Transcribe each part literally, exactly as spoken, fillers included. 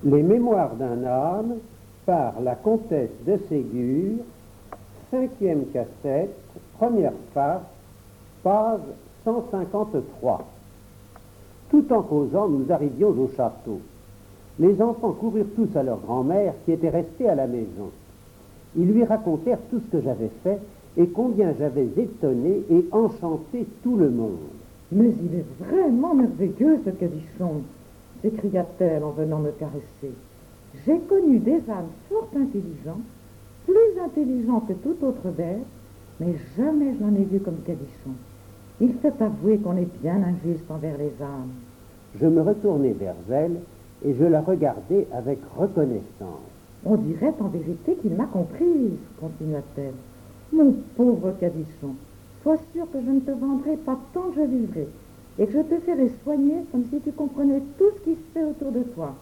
Les Mémoires d'un âne par la comtesse de Ségur, cinquième cassette, première face, page cent cinquante-trois. Tout en causant, nous arrivions au château. Les enfants coururent tous à leur grand-mère qui était restée à la maison. Ils lui racontèrent tout ce que j'avais fait et combien j'avais étonné et enchanté tout le monde. Mais il est vraiment merveilleux, ce cadichon, s'écria-t-elle en venant me caresser. J'ai connu des ânes fort intelligents, plus intelligents que toute autre bête, mais jamais je n'en ai vu comme cadichon. Il fait avouer qu'on est bien injuste envers les ânes. Je me retournai vers elle et je la regardai avec reconnaissance. On dirait en vérité qu'il m'a comprise, continua-t-elle. Mon pauvre cadichon, sois sûr que je ne te vendrai pas tant que je vivrai, et que je te ferai soigner comme si tu comprenais tout ce qui se fait autour de toi.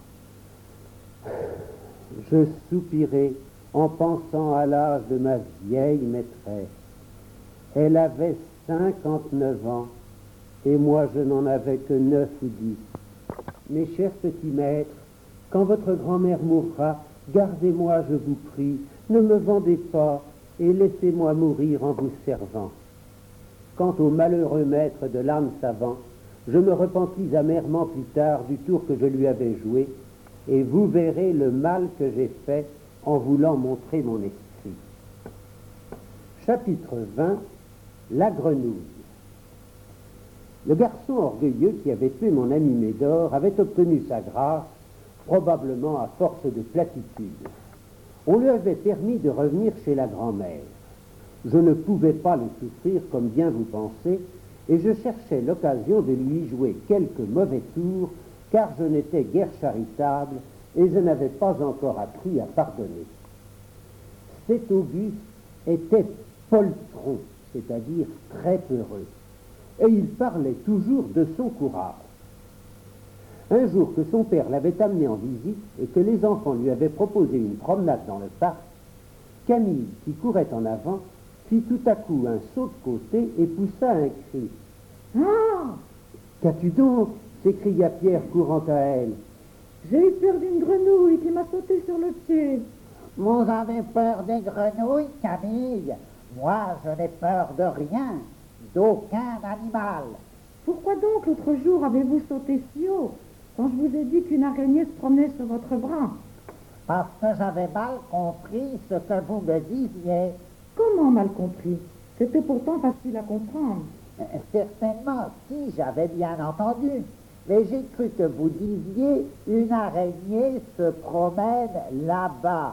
Je soupirai en pensant à l'âge de ma vieille maîtresse. Elle avait cinquante-neuf ans, et moi je n'en avais que neuf ou dix. Mes chers petits maîtres, quand votre grand-mère mourra, gardez-moi, je vous prie, ne me vendez pas, et laissez-moi mourir en vous servant. Quant au malheureux maître de l'âne savant, je me repentis amèrement plus tard du tour que je lui avais joué, et vous verrez le mal que j'ai fait en voulant montrer mon esprit. Chapitre vingt. La grenouille. Le garçon orgueilleux qui avait tué mon ami Médor avait obtenu sa grâce, probablement à force de platitude. On lui avait permis de revenir chez la grand-mère. Je ne pouvais pas le souffrir comme bien vous pensez, et je cherchais l'occasion de lui jouer quelques mauvais tours, car je n'étais guère charitable et je n'avais pas encore appris à pardonner. Cet Auguste était poltron, c'est-à-dire très peureux, et il parlait toujours de son courage. Un jour que son père l'avait amené en visite et que les enfants lui avaient proposé une promenade dans le parc, Camille, qui courait en avant, fit tout à coup un saut de côté et poussa un cri. « Ah ! Qu'as-tu donc » s'écria Pierre courant à elle. « J'ai eu peur d'une grenouille qui m'a sauté sur le pied. »« Vous avez peur des grenouilles, Camille ? Moi, je n'ai peur de rien, d'aucun animal. »« Pourquoi donc l'autre jour avez-vous sauté si haut, quand je vous ai dit qu'une araignée se promenait sur votre bras ?»« Parce que j'avais mal compris ce que vous me disiez. »« Comment mal compris? C'était pourtant facile à comprendre. » euh, Certainement, si, j'avais bien entendu. Mais j'ai cru que vous disiez « une araignée se promène là-bas ».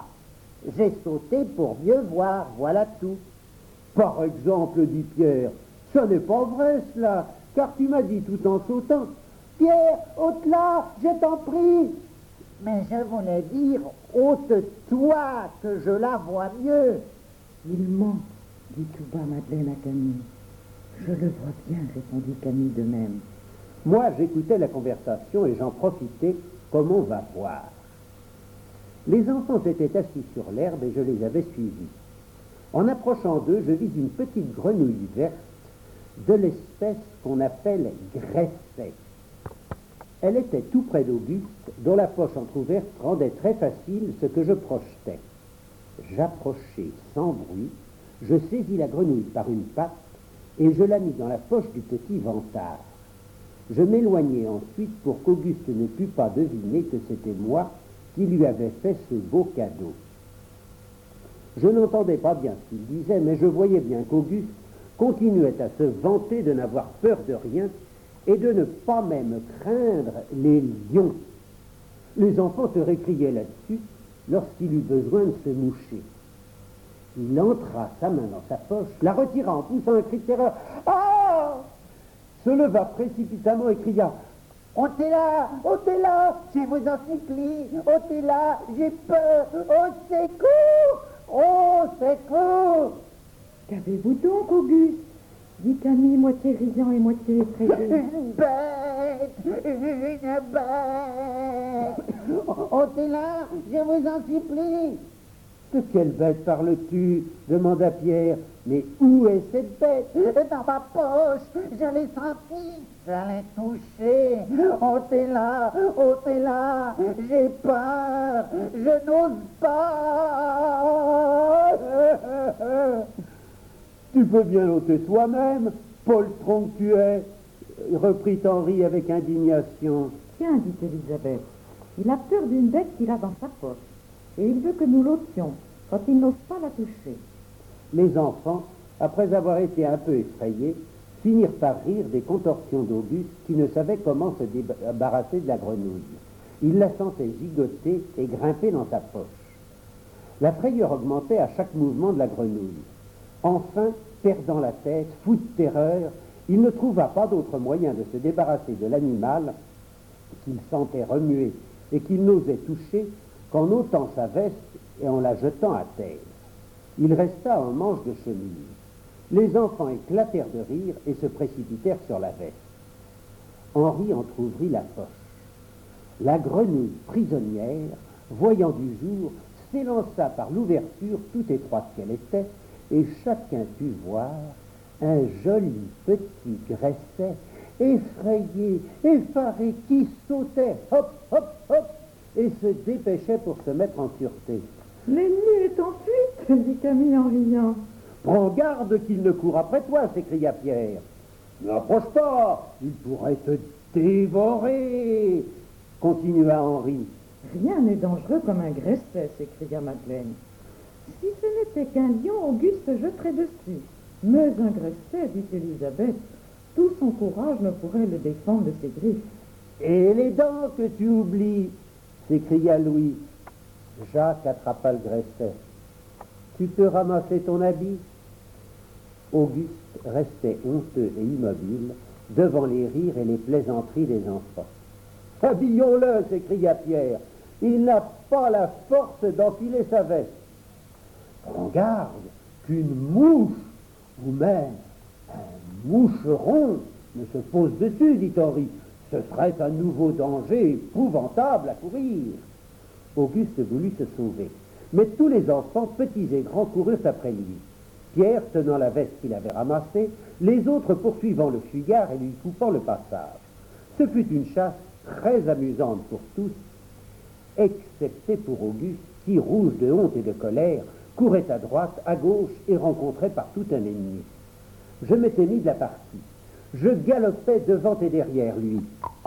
J'ai sauté pour mieux voir, voilà tout. Par exemple, dit Pierre, ça n'est pas vrai cela, car tu m'as dit tout en sautant. Pierre, ôte-la, je t'en prie. Mais je voulais dire, ôte-toi, que je la vois mieux. Il ment, dit tout bas Madeleine à Camille. Je le vois bien, répondit Camille de même. Moi, j'écoutais la conversation et j'en profitais, comme on va voir. Les enfants étaient assis sur l'herbe et je les avais suivis. En approchant d'eux, je vis une petite grenouille verte de l'espèce qu'on appelle gresset. Elle était tout près d'Auguste, dont la poche entr'ouverte rendait très facile ce que je projetais. J'approchai sans bruit, je saisis la grenouille par une patte et je la mis dans la poche du petit vantard. Je m'éloignai ensuite pour qu'Auguste ne pût pas deviner que c'était moi qui lui avais fait ce beau cadeau. Je n'entendais pas bien ce qu'il disait, mais je voyais bien qu'Auguste continuait à se vanter de n'avoir peur de rien et de ne pas même craindre les lions. Les enfants se récriaient là-dessus lorsqu'il eut besoin de se moucher. Il entra sa main dans sa poche, la retira en poussant un cri de terreur. « Ah !» se leva précipitamment et cria « Ôtez-la, ôtez-la, je vous en supplie, ôtez-la, j'ai peur, au secours, au secours !» Qu'avez-vous donc, Auguste? dit Camille, moitié riant et moitié effrayée. Une bête, une bête, ôtez-la, je vous en supplie. De quelle bête parles-tu demanda Pierre. Mais où est cette bête? Dans ma poche, je l'ai senti, je l'ai touché. Ôtez-la, ôtez-la, j'ai peur, je n'ose pas. Tu peux bien l'ôter toi-même, poltron que tu es, reprit Henri avec indignation. Tiens, dit Élisabeth, il a peur d'une bête qu'il a dans sa poche, et il veut que nous l'ôtions, quand il n'ose pas la toucher. Les enfants, après avoir été un peu effrayés, finirent par rire des contorsions d'Auguste qui ne savait comment se débarrasser de la grenouille. Il la sentait gigoter et grimper dans sa poche. La frayeur augmentait à chaque mouvement de la grenouille. Enfin, perdant la tête, fou de terreur, il ne trouva pas d'autre moyen de se débarrasser de l'animal qu'il sentait remuer et qu'il n'osait toucher qu'en ôtant sa veste et en la jetant à terre. Il resta un manche de chemise. Les enfants éclatèrent de rire et se précipitèrent sur la veste. Henri entr'ouvrit la poche. La grenouille prisonnière, voyant du jour, s'élança par l'ouverture tout étroite qu'elle était, et chacun put voir un joli petit Gresset, effrayé, effaré, qui sautait, hop, hop, hop, et se dépêchait pour se mettre en sûreté. L'ennemi est en fuite, dit Camille en riant. Prends garde qu'il ne court après toi, s'écria Pierre. N'approche pas, il pourrait te dévorer, continua Henri. Rien n'est dangereux comme un Gresset, s'écria Madeleine. Si ce n'était qu'un lion, Auguste se jetterait dessus. Mais un Gresset, dit Élisabeth, tout son courage ne pourrait le défendre de ses griffes. Et les dents que tu oublies, s'écria Louis. Jacques attrapa le Gresset. Tu te ramassais ton habit? Auguste restait honteux et immobile devant les rires et les plaisanteries des enfants. Habillons-le, s'écria Pierre. Il n'a pas la force d'enfiler sa veste. Prends garde qu'une mouche ou même un moucheron ne se pose dessus, dit Henri. Ce serait un nouveau danger épouvantable à courir. Auguste voulut se sauver, mais tous les enfants, petits et grands, coururent après lui. Pierre tenant la veste qu'il avait ramassée, les autres poursuivant le fuyard et lui coupant le passage. Ce fut une chasse très amusante pour tous, excepté pour Auguste, qui, rouge de honte et de colère, courait à droite, à gauche et rencontrait partout un ennemi. Je m'étais mis de la partie. Je galopais devant et derrière lui,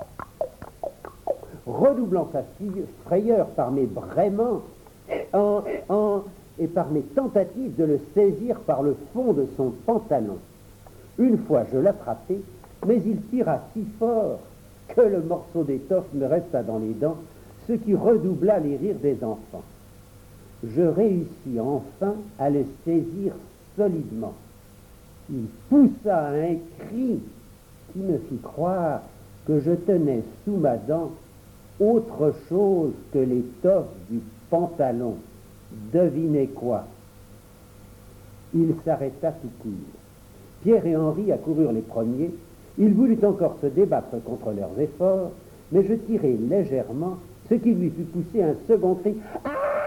redoublant sa frayeur par mes braiements en, en, et par mes tentatives de le saisir par le fond de son pantalon. Une fois je l'attrapai, mais il tira si fort que le morceau d'étoffe me resta dans les dents, ce qui redoubla les rires des enfants. Je réussis enfin à le saisir solidement. Il poussa un cri qui me fit croire que je tenais sous ma dent autre chose que l'étoffe du pantalon. Devinez quoi? Il s'arrêta tout court. Pierre et Henri accoururent les premiers. Il voulut encore se débattre contre leurs efforts, mais je tirai légèrement, ce qui lui fit pousser un second cri. Ah!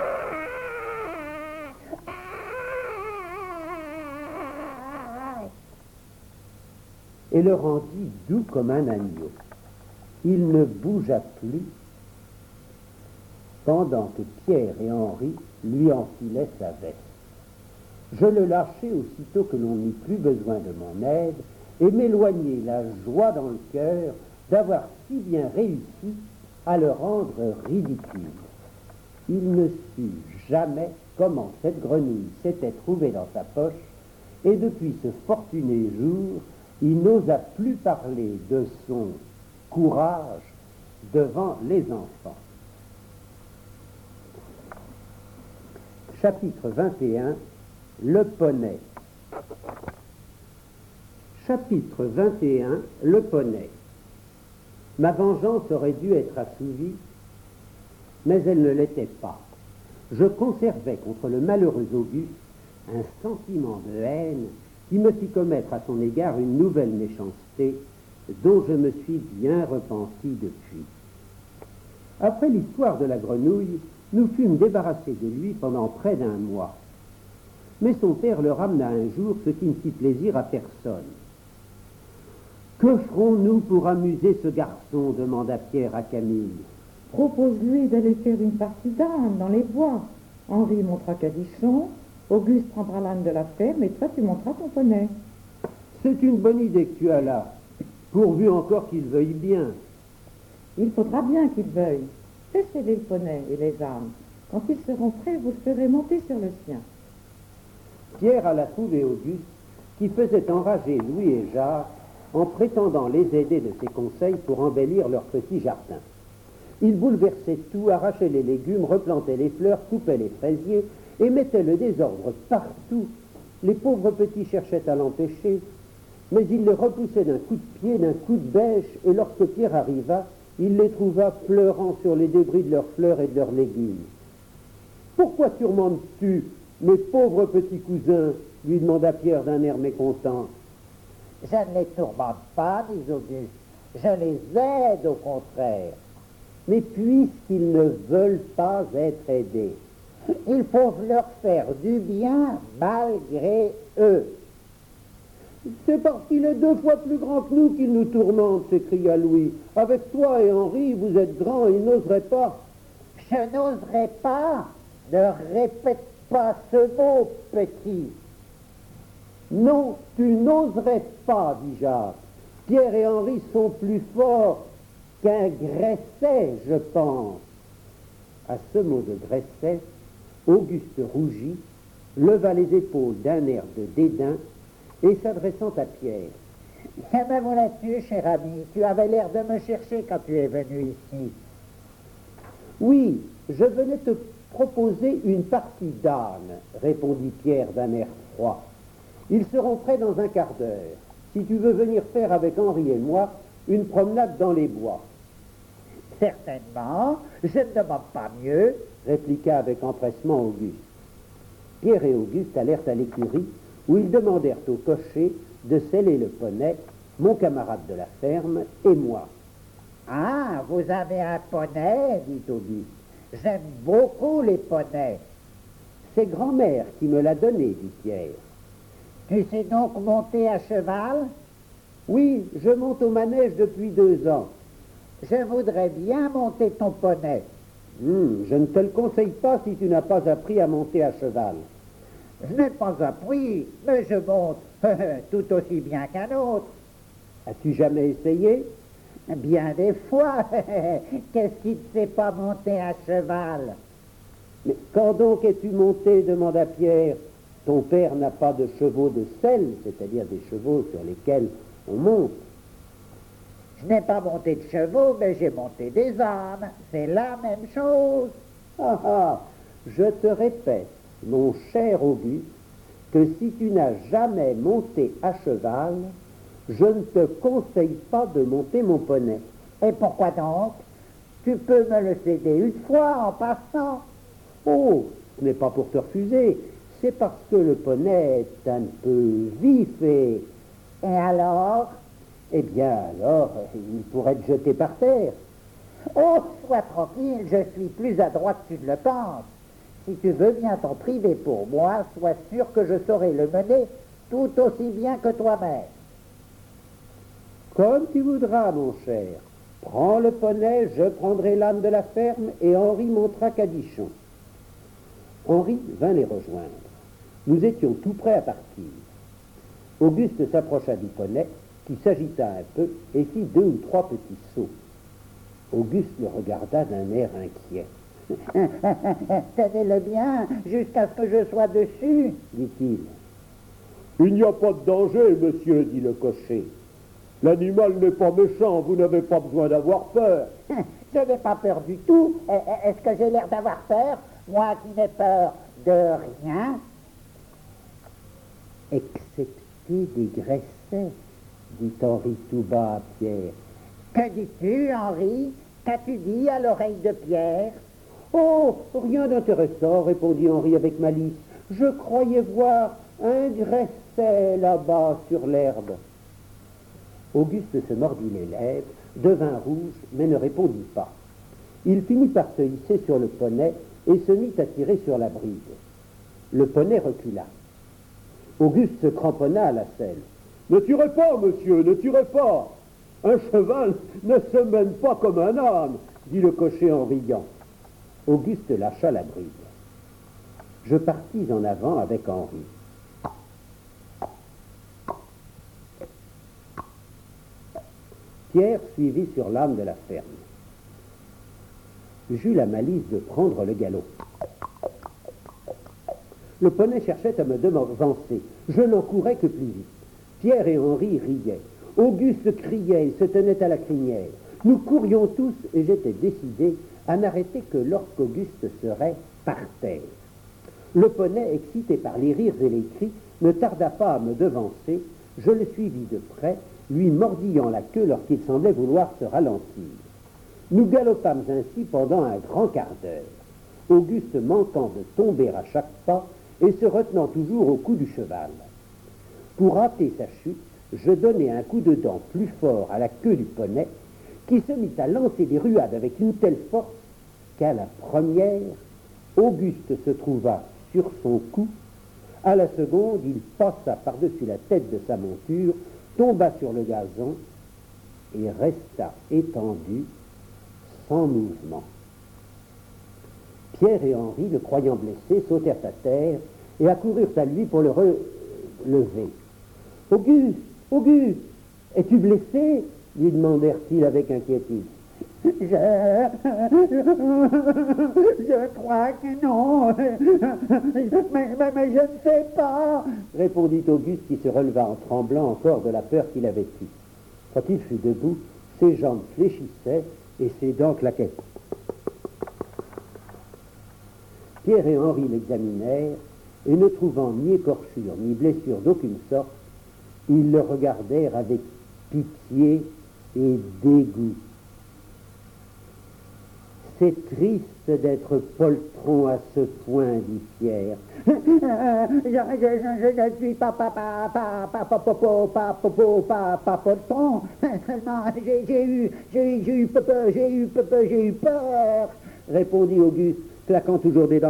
Et le rendit doux comme un agneau. Il ne bougea plus, pendant que Pierre et Henri lui enfilaient sa veste. Je le lâchai aussitôt que l'on n'eut plus besoin de mon aide, et m'éloignai la joie dans le cœur d'avoir si bien réussi à le rendre ridicule. Il ne sut jamais comment cette grenouille s'était trouvée dans sa poche, et depuis ce fortuné jour, il n'osa plus parler de son courage devant les enfants. Chapitre vingt et un. Le poney. Chapitre vingt et un. Le poney. Ma vengeance aurait dû être assouvie, mais elle ne l'était pas. Je conservais contre le malheureux Auguste un sentiment de haine qui me fit commettre à son égard une nouvelle méchanceté dont je me suis bien repenti depuis. Après l'histoire de la grenouille, Nous fûmes débarrassés de lui pendant près d'un mois. Mais son père le ramena un jour, ce qui ne fit plaisir à personne. « Que ferons-nous pour amuser ce garçon ?» demanda Pierre à Camille. « Propose-lui d'aller faire une partie d'âne dans les bois. Henri montera Cadichon, Auguste prendra l'âne de la ferme et toi tu monteras ton poney. » « C'est une bonne idée que tu as là, pourvu encore qu'il veuille bien. » »« Il faudra bien qu'il veuille. Laissez-les le poney et les ânes. Quand ils seront prêts, vous le ferez monter sur le sien. » Pierre alla trouver Auguste, qui faisait enrager Louis et Jacques en prétendant les aider de ses conseils pour embellir leur petit jardin. Il bouleversait tout, arrachait les légumes, replantait les fleurs, coupait les fraisiers et mettait le désordre partout. Les pauvres petits cherchaient à l'empêcher, mais il les repoussait d'un coup de pied, d'un coup de bêche, et lorsque Pierre arriva, il les trouva pleurant sur les débris de leurs fleurs et de leurs légumes. « Pourquoi tourmentes-tu, mes pauvres petits cousins ?» lui demanda Pierre d'un air mécontent. « Je ne les tourmente pas, dit Auguste. Je les aide, au contraire. »« Mais puisqu'ils ne veulent pas être aidés, il faut leur faire du bien malgré eux. » « C'est parce qu'il est deux fois plus grand que nous qu'il nous tourmente, » s'écria Louis. « Avec toi et Henri, vous êtes grands, il n'oserait pas. »« Je n'oserais pas. Ne répète pas ce mot, petit. »« Non, tu n'oserais pas, dit Jacques. Pierre et Henri sont plus forts qu'un Gresset, je pense. » À ce mot de Gresset, Auguste rougit, leva les épaules d'un air de dédain, et s'adressant à Pierre. « Que me voilà-tu, cher ami? Tu avais l'air de me chercher quand tu es venu ici. »« Oui, je venais te proposer une partie d'âne, » répondit Pierre d'un air froid. « Ils seront prêts dans un quart d'heure, si tu veux venir faire avec Henri et moi une promenade dans les bois. »« Certainement, je ne demande pas mieux, » répliqua avec empressement Auguste. Pierre et Auguste allèrent à l'écurie, où ils demandèrent au cocher de seller le poney, mon camarade de la ferme et moi. « Ah, vous avez un poney, dit Auguste. J'aime beaucoup les poneys. »« C'est grand-mère qui me l'a donné, dit Pierre. »« Tu sais donc monter à cheval? »« Oui, je monte au manège depuis deux ans. »« Je voudrais bien monter ton poney. »« Hum, je ne te le conseille pas si tu n'as pas appris à monter à cheval. »« Je n'ai pas appris, mais je monte tout aussi bien qu'un autre. »« As-tu jamais essayé? »« Bien des fois. Qu'est-ce qui ne sait pas monter à cheval? »« Mais quand donc es-tu monté? Demanda Pierre. Ton père n'a pas de chevaux de selle, c'est-à-dire des chevaux sur lesquels on monte. »« Je n'ai pas monté de chevaux, mais j'ai monté des ânes. C'est la même chose. »« Ah ah, je te répète, mon cher Auguste, que si tu n'as jamais monté à cheval, je ne te conseille pas de monter mon poney. »« Et pourquoi donc? Tu peux me le céder une fois en passant. »« Oh, ce n'est pas pour te refuser, c'est parce que le poney est un peu vif et... »« Et alors? »« Eh bien alors, il pourrait te jeter par terre. »« Oh, sois tranquille, je suis plus adroit que tu ne le penses. Si tu veux bien t'en priver pour moi, sois sûr que je saurai le mener tout aussi bien que toi-même. » Comme tu voudras, mon cher. Prends le poney, je prendrai l'âne de la ferme et Henri montera Cadichon. Henri vint les rejoindre. Nous étions tout prêts à partir. Auguste s'approcha du poney, qui s'agita un peu et fit deux ou trois petits sauts. Auguste le regarda d'un air inquiet. « Tenez-le bien, jusqu'à ce que je sois dessus, » dit-il. « Il n'y a pas de danger, monsieur, dit le cocher. L'animal n'est pas méchant, vous n'avez pas besoin d'avoir peur. »« Je n'ai pas peur du tout. Est-ce que j'ai l'air d'avoir peur, moi qui n'ai peur de rien? » « Excepté des Gressets, dit Henri tout bas à Pierre. »« Que dis-tu, Henri? Qu'as-tu dit à l'oreille de Pierre? »« Oh, rien d'intéressant, répondit Henri avec malice. Je croyais voir un Gresset là-bas sur l'herbe. » Auguste se mordit les lèvres, devint rouge, mais ne répondit pas. Il finit par se hisser sur le poney et se mit à tirer sur la bride. Le poney recula. Auguste se cramponna à la selle. « Ne tirez pas, monsieur, ne tirez pas! Un cheval ne se mène pas comme un âne, dit le cocher en riant. Auguste lâcha la bride. Je partis en avant avec Henri. Pierre suivit sur l'âne de la ferme. J'eus la malice de prendre le galop. Le poney cherchait à me devancer. Je n'en courais que plus vite. Pierre et Henri riaient. Auguste criait, il se tenait à la crinière. Nous courions tous et j'étais décidé à n'arrêter que lorsqu'Auguste serait par terre. Le poney, excité par les rires et les cris, ne tarda pas à me devancer. Je le suivis de près, lui mordillant la queue lorsqu'il semblait vouloir se ralentir. Nous galopâmes ainsi pendant un grand quart d'heure, Auguste manquant de tomber à chaque pas et se retenant toujours au cou du cheval. Pour hâter sa chute, je donnai un coup de dent plus fort à la queue du poney, qui se mit à lancer des ruades avec une telle force qu'à la première, Auguste se trouva sur son cou. À la seconde, il passa par-dessus la tête de sa monture, tomba sur le gazon et resta étendu, sans mouvement. Pierre et Henri, le croyant blessé, sautèrent à terre et accoururent à lui pour le relever. « Auguste, Auguste, es-tu blessé ?» lui demandèrent-ils avec inquiétude. Je... je crois que non, mais, mais, mais je ne sais pas, répondit Auguste qui se releva en tremblant encore de la peur qu'il avait eue. Quand il fut debout, ses jambes fléchissaient et ses dents claquaient. Pierre et Henri l'examinèrent et ne trouvant ni écorchure ni blessure d'aucune sorte, ils le regardèrent avec pitié et dégoût. « C'est triste d'être poltron à ce point, dit Pierre. je, je, je, je ne suis pas pas pas pas pas pas pas pas pas pas pas poltron. Seulement j'ai j'ai eu j'ai j'ai eu peur j'ai eu peur j'ai eu peur, répondit Auguste, claquant toujours des dents.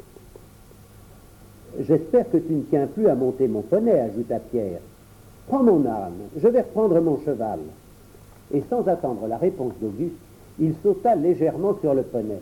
J'espère que tu ne tiens plus à monter mon poney, ajouta Pierre. Prends mon âne, je vais reprendre mon cheval. Et sans attendre la réponse d'Auguste, il sauta légèrement sur le poney.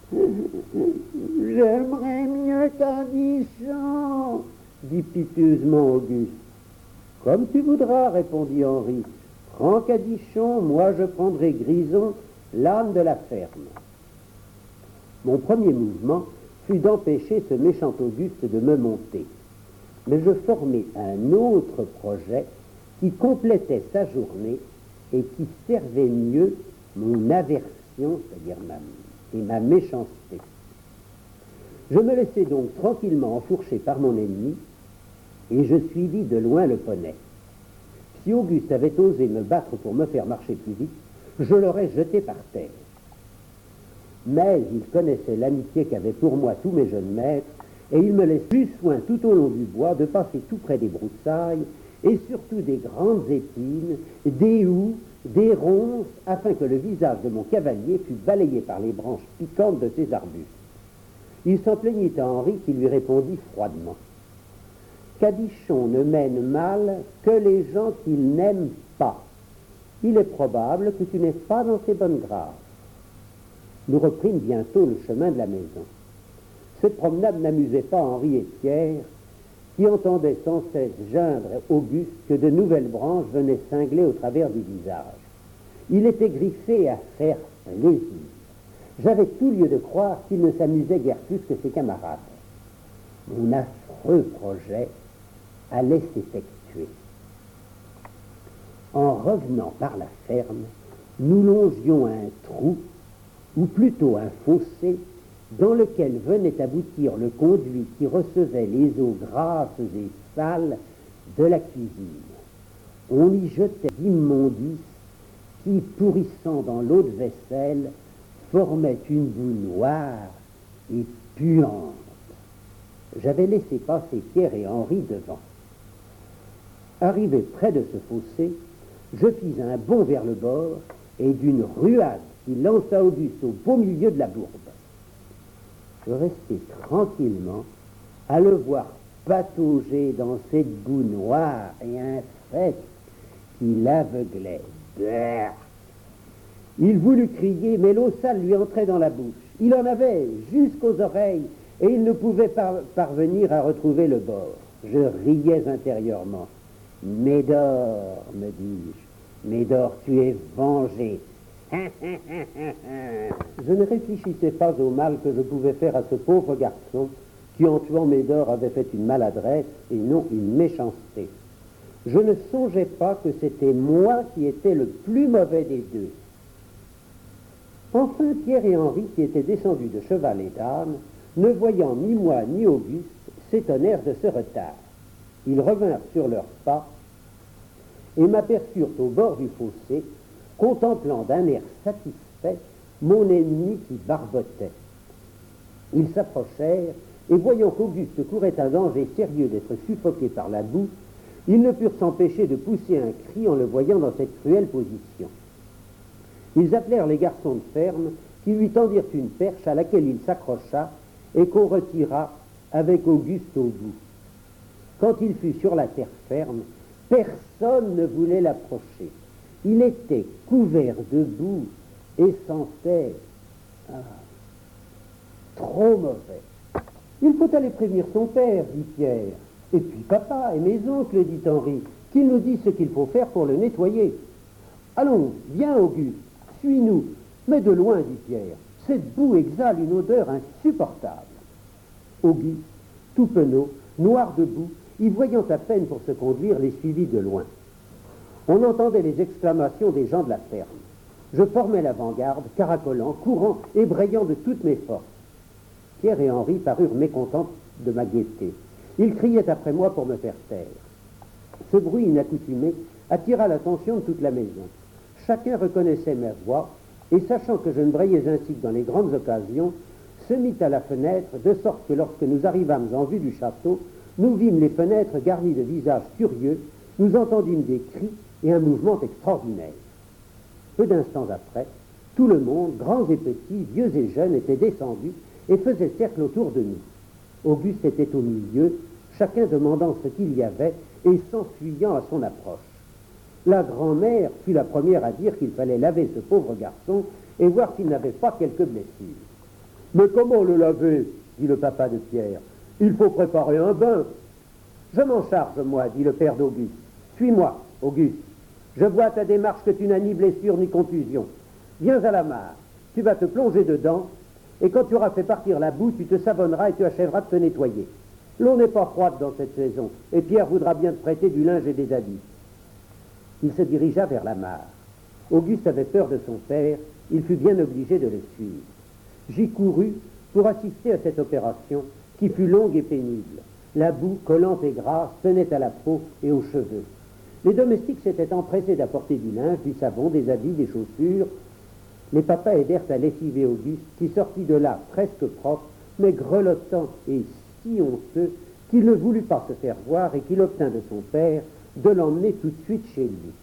J'aimerais mieux Cadichon, dit piteusement Auguste. Comme tu voudras, répondit Henri. Prends Cadichon, moi je prendrai Grison, l'âne de la ferme. Mon premier mouvement fut d'empêcher ce méchant Auguste de me monter. Mais je formai un autre projet qui complétait sa journée et qui servait mieux mon aversion, c'est-à-dire ma, et ma méchanceté. Je me laissai donc tranquillement enfourcher par mon ennemi et je suivis de loin le poney. Si Auguste avait osé me battre pour me faire marcher plus vite, je l'aurais jeté par terre. Mais il connaissait l'amitié qu'avaient pour moi tous mes jeunes maîtres et il me laisse plus soin tout au long du bois de passer tout près des broussailles et surtout des grandes épines, des houx, des ronces, afin que le visage de mon cavalier fût balayé par les branches piquantes de ces arbustes. Il s'en plaignit à Henri qui lui répondit froidement. Cadichon ne mène mal que les gens qu'il n'aime pas. Il est probable que tu n'es pas dans ses bonnes grâces. Nous reprîmes bientôt le chemin de la maison. Cette promenade n'amusait pas Henri et Pierre, qui entendaient sans cesse geindre Auguste que de nouvelles branches venaient cingler au travers du visage. Il était griffé à faire plaisir. J'avais tout lieu de croire qu'il ne s'amusait guère plus que ses camarades. Mon affreux projet allait s'effectuer. En revenant par la ferme, nous longions un trou, ou plutôt un fossé, dans lequel venait aboutir le conduit qui recevait les eaux grasses et sales de la cuisine. On y jetait d'immondices qui, pourrissant dans l'eau de vaisselle, formaient une boue noire et puante. J'avais laissé passer Pierre et Henri devant. Arrivé près de ce fossé, je fis un bond vers le bord et d'une ruade qui lança Auguste au beau milieu de la bourbe. restait tranquillement à le voir patauger dans cette boue noire et infecte qui l'aveuglait. Brrr. Il voulut crier, mais l'eau sale lui entrait dans la bouche. Il en avait jusqu'aux oreilles et il ne pouvait par- parvenir à retrouver le bord. Je riais intérieurement. Médor, me dis-je, Médor, tu es vengé. Je ne réfléchissais pas au mal que je pouvais faire à ce pauvre garçon qui, en tuant Médor, avait fait une maladresse et non une méchanceté. Je ne songeais pas que c'était moi qui étais le plus mauvais des deux. Enfin, Pierre et Henri, qui étaient descendus de cheval et d'âne, ne voyant ni moi ni Auguste, s'étonnèrent de ce retard. Ils revinrent sur leurs pas et m'aperçurent au bord du fossé, contemplant d'un air satisfait mon ennemi qui barbotait. Ils s'approchèrent, et voyant qu'Auguste courait un danger sérieux d'être suffoqué par la boue, ils ne purent s'empêcher de pousser un cri en le voyant dans cette cruelle position. Ils appelèrent les garçons de ferme, qui lui tendirent une perche à laquelle il s'accrocha et qu'on retira avec Auguste au bout. Quand il fut sur la terre ferme, personne ne voulait l'approcher. Il était couvert de boue et sentait ah, trop mauvais. Il faut aller prévenir son père, dit Pierre, et puis papa et mes oncles, dit Henri, qu'ils nous disent ce qu'il faut faire pour le nettoyer. Allons, viens Auguste, suis-nous. Mais de loin, dit Pierre, cette boue exhale une odeur insupportable. Auguste, tout penaud, noir de boue, y voyant à peine pour se conduire, les suivit de loin. On entendait les exclamations des gens de la ferme. Je formais l'avant-garde, caracolant, courant, et brayant de toutes mes forces. Pierre et Henri parurent mécontents de ma gaieté. Ils criaient après moi pour me faire taire. Ce bruit inaccoutumé attira l'attention de toute la maison. Chacun reconnaissait ma voix, et sachant que je ne brayais ainsi que dans les grandes occasions, se mit à la fenêtre, de sorte que lorsque nous arrivâmes en vue du château, nous vîmes les fenêtres garnies de visages curieux, nous entendîmes des cris et un mouvement extraordinaire. Peu d'instants après, tout le monde, grands et petits, vieux et jeunes, était descendu et faisait cercle autour de nous. Auguste était au milieu, chacun demandant ce qu'il y avait et s'enfuyant à son approche. La grand-mère fut la première à dire qu'il fallait laver ce pauvre garçon et voir s'il n'avait pas quelque blessure. « Mais comment le laver ?» dit le papa de Pierre. « Il faut préparer un bain. »« Je m'en charge, moi, dit le père d'Auguste. Suis-moi, Auguste. Je vois à ta démarche que tu n'as ni blessure ni contusion. Viens à la mare, tu vas te plonger dedans, et quand tu auras fait partir la boue, tu te savonneras et tu achèveras de te nettoyer. L'eau n'est pas froide dans cette saison, et Pierre voudra bien te prêter du linge et des habits. » Il se dirigea vers la mare. Auguste avait peur de son père, il fut bien obligé de le suivre. J'y courus pour assister à cette opération, qui fut longue et pénible. La boue, collante et grasse, tenait à la peau et aux cheveux. Les domestiques s'étaient empressés d'apporter du linge, du savon, des habits, des chaussures. Les papas aidèrent à lessiver Auguste, qui sortit de là presque propre, mais grelottant et si honteux qu'il ne voulut pas se faire voir et qu'il obtint de son père de l'emmener tout de suite chez lui.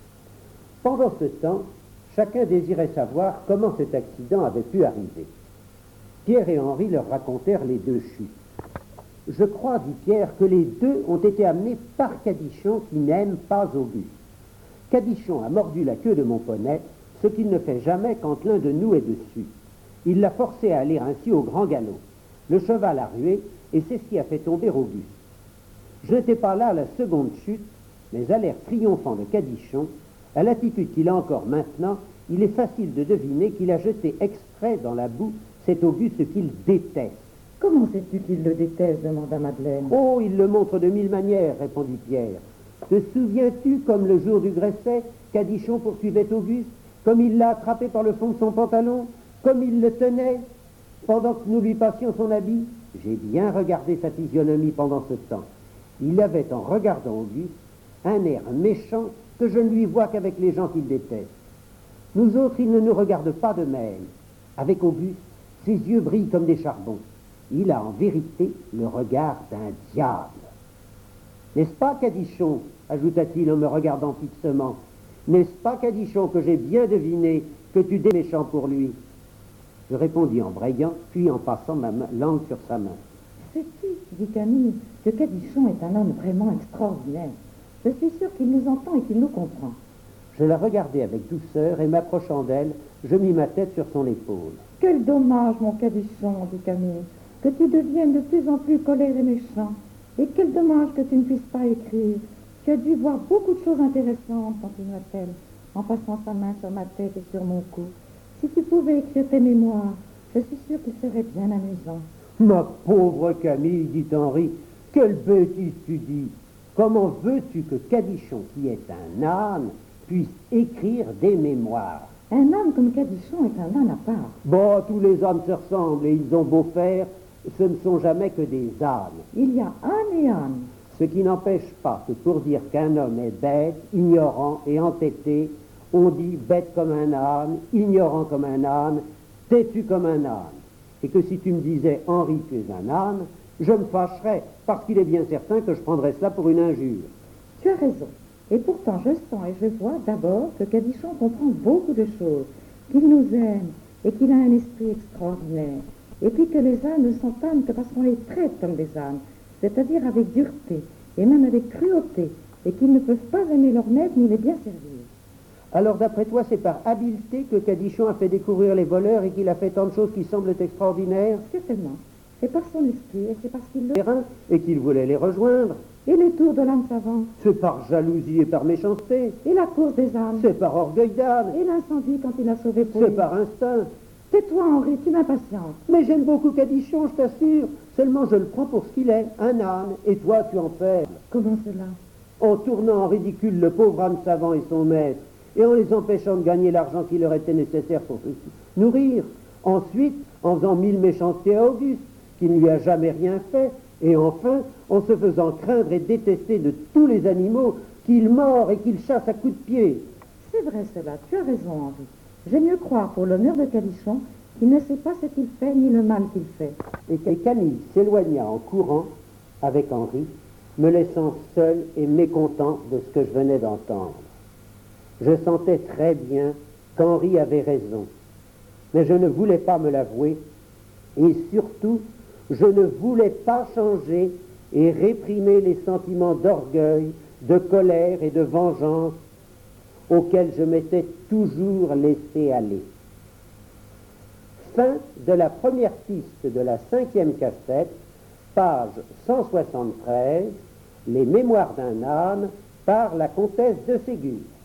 Pendant ce temps, chacun désirait savoir comment cet accident avait pu arriver. Pierre et Henri leur racontèrent les deux chutes. « Je crois, dit Pierre, que les deux ont été amenés par Cadichon qui n'aime pas Auguste. Cadichon a mordu la queue de mon poney, ce qu'il ne fait jamais quand l'un de nous est dessus. Il l'a forcé à aller ainsi au grand galop. Le cheval a rué et c'est ce qui a fait tomber Auguste. Je n'étais pas là à la seconde chute, mais à l'air triomphant de Cadichon, à l'attitude qu'il a encore maintenant, il est facile de deviner qu'il a jeté exprès dans la boue cet Auguste qu'il déteste. »« Comment sais-tu qu'il le déteste ?» demanda Madeleine. « Oh, il le montre de mille manières, répondit Pierre. Te souviens-tu, comme le jour du Gresset, Cadichon poursuivait Auguste, comme il l'a attrapé par le fond de son pantalon, comme il le tenait, pendant que nous lui passions son habit? J'ai bien regardé sa physionomie pendant ce temps. Il avait, en regardant Auguste, un air méchant que je ne lui vois qu'avec les gens qu'il déteste. Nous autres, il ne nous regarde pas de même. Avec Auguste, ses yeux brillent comme des charbons. Il a en vérité le regard d'un diable. N'est-ce pas, Cadichon, ajouta-t-il en me regardant fixement, n'est-ce pas, Cadichon, que j'ai bien deviné que tu es méchant pour lui? Je répondis en brayant, puis en passant ma main- langue sur sa main. Sais-tu, dit Camille, que Cadichon est un homme vraiment extraordinaire. Je suis sûre qu'il nous entend et qu'il nous comprend. Je la regardai avec douceur et m'approchant d'elle, je mis ma tête sur son épaule. Quel dommage, mon Cadichon, dit Camille, que tu deviennes de plus en plus colère et méchant. Et quel dommage que tu ne puisses pas écrire. Tu as dû voir beaucoup de choses intéressantes, continua-t-elle, en passant sa main sur ma tête et sur mon cou. Si tu pouvais écrire tes mémoires, je suis sûre qu'ils seraient bien amusants. Ma pauvre Camille, dit Henri, quelle bêtise tu dis. Comment veux-tu que Cadichon, qui est un âne, puisse écrire des mémoires? Un âne comme Cadichon est un âne à part. Bon, tous les ânes se ressemblent et ils ont beau faire, ce ne sont jamais que des ânes. Il y a âne et âne. Ce qui n'empêche pas que pour dire qu'un homme est bête, ignorant et entêté, on dit bête comme un âne, ignorant comme un âne, têtu comme un âne. Et que si tu me disais Henri, tu es un âne, je me fâcherais, parce qu'il est bien certain que je prendrais cela pour une injure. Tu as raison. Et pourtant, je sens et je vois d'abord que Cadichon comprend beaucoup de choses, qu'il nous aime et qu'il a un esprit extraordinaire. Et puis que les ânes ne sont ânes que parce qu'on les traite comme des ânes, c'est-à-dire avec dureté et même avec cruauté, et qu'ils ne peuvent pas aimer leur maître ni les bien servir. Alors d'après toi, c'est par habileté que Cadichon a fait découvrir les voleurs et qu'il a fait tant de choses qui semblent extraordinaires? Certainement. C'est par son esprit et c'est parce qu'il le... Terrain, et qu'il voulait les rejoindre. Et les tours de l'âne savant. C'est par jalousie et par méchanceté. Et la course des ânes. C'est par orgueil d'âne. Et l'incendie quand il a sauvé Pauline. C'est par instinct. Tais-toi, Henri, tu m'impatientes. Mais j'aime beaucoup Cadichon, je t'assure. Seulement je le prends pour ce qu'il est, un âne, et toi tu en perds. Comment cela? En tournant en ridicule le pauvre âne savant et son maître, et en les empêchant de gagner l'argent qui leur était nécessaire pour se nourrir. Ensuite, en faisant mille méchancetés à Auguste, qui ne lui a jamais rien fait, et enfin, en se faisant craindre et détester de tous les animaux qu'il mord et qu'il chasse à coups de pied. C'est vrai cela, tu as raison, Henri. J'aime mieux croire pour l'honneur de Cadichon qu'il ne sait pas ce qu'il fait ni le mal qu'il fait. Et Camille s'éloigna en courant avec Henri, me laissant seul et mécontent de ce que je venais d'entendre. Je sentais très bien qu'Henri avait raison, mais je ne voulais pas me l'avouer, et surtout, je ne voulais pas changer et réprimer les sentiments d'orgueil, de colère et de vengeance auxquels je m'étais toujours laissé aller. Fin de la première piste de la cinquième cassette, page cent soixante-treize, Les Mémoires d'un âne, par la comtesse de Ségur.